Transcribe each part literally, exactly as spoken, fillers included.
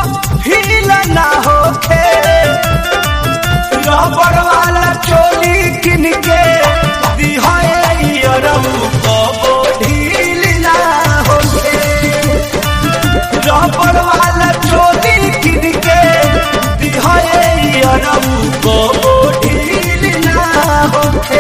Feel ना होखे। रबड़ वाला चोली किन के दिहाए अरऊ कबो ढील ना होखे। रबड़ वाला चोली किन के दिहाए अरऊ कबो ढील ना होखे।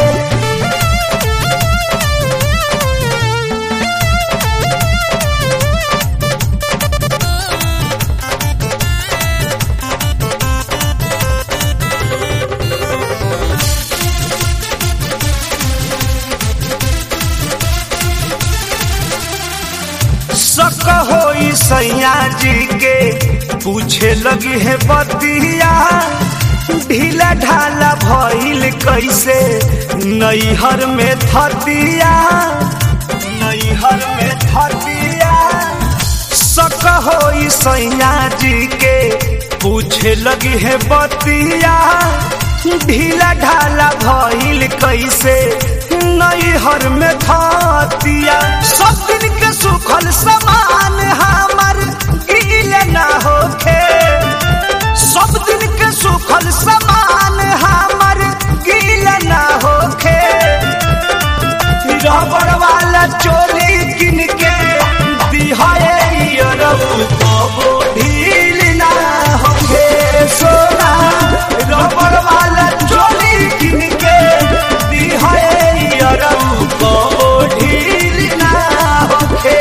शक होई सैया जी के पूछे लगी है बतिया। ढीला ढाला भइल कैसे नैहर में थतिया। नैहर में थतिया शक होई सैया जी के पूछे लगी है बतिया। ढीला ढाला भइल कैसे नैहर में थतिया। सब दिन के सुखल समान हमर गील ना होखे। सब दिन के सुखल समान हमर गील ना होखे। रबड़ वाला चोली किन के दिहाए अरऊ कबो ढील ना होखे। सोना रबड़ वाला चोली किन के दिहाए अरऊ कबो ढील ना होखे।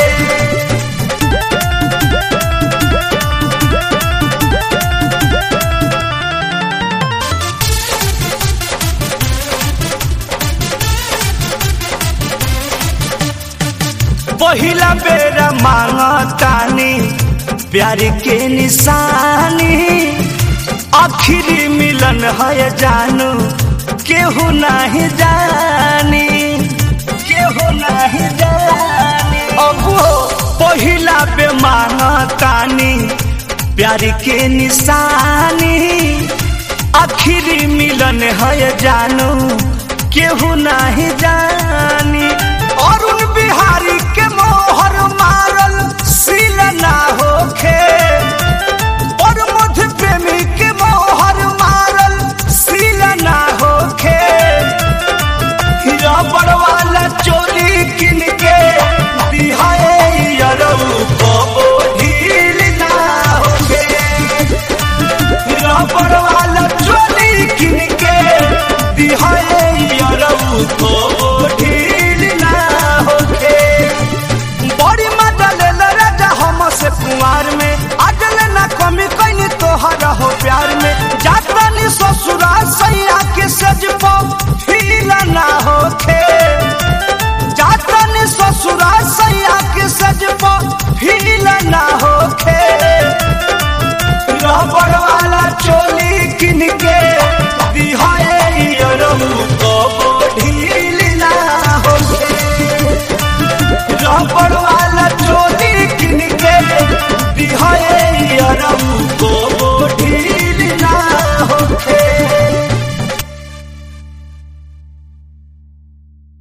पहिला बेरा मांगतानी प्यार के निशानी। आखिरी मिलन है जानू केहू नहीं जानी। केहू नहीं जानी अब पहिला बे मांगतानी प्यार के निशानी। आखिरी मिलन है जानू केहू नहीं जानी। अरुण बिहारी के मोहर मारल